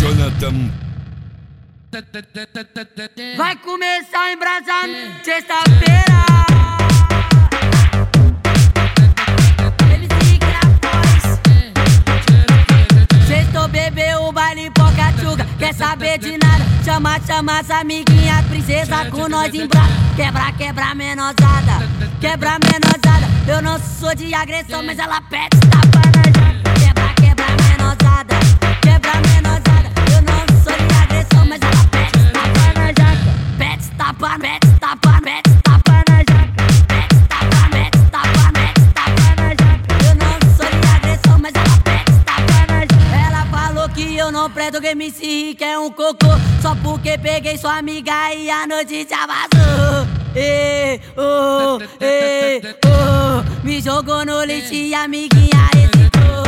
Jonathan. Vai começar o embrasamento sexta-feira. Sextou, bebeu o baile Pocatchuga. Quer saber de nada? Chama as amiguinhas, princesa com nós em braço. Quebra menosada, quebra menosada. Eu não sou de agressão, mas ela pede tapa na jaca. Quebra menosada, quebra menosada. Eu não sou de agressão, mas ela pede tapa na jaca. Pede tapa na jaca. Pede tapa na jaca. Eu não sou de agressão, mas ela pede tapa na jaca. Ela falou que eu não presto, que MC Rick é um cocô. Só porque peguei sua amiga e a noite já vazou. Me jogou no lixo e a amiguinha hesitou.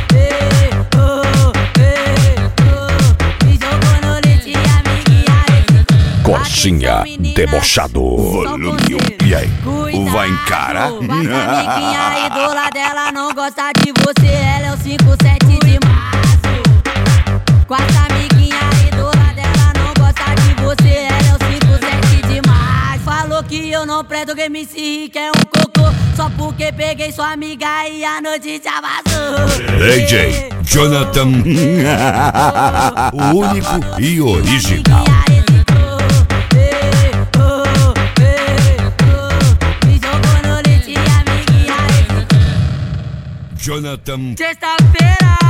Me jogou no lixo e a amiguinha hesitou. Coxinha debochado. Volume. E aí? Vai encarar? Mas a amiguinha ídola dela não gosta de você. Ela é o 57 de março. Com essa amiguinha ídola dela não gosta de você. Ela é o 57 de março. Falou que eu não presto, que MC Rick é um cocô. Só porque peguei sua amiga e a noite já vazou. DJ Jonathan. O único e original. Me jogou no leite e a amiguinha hesitou. Jonathan. Sexta-feira.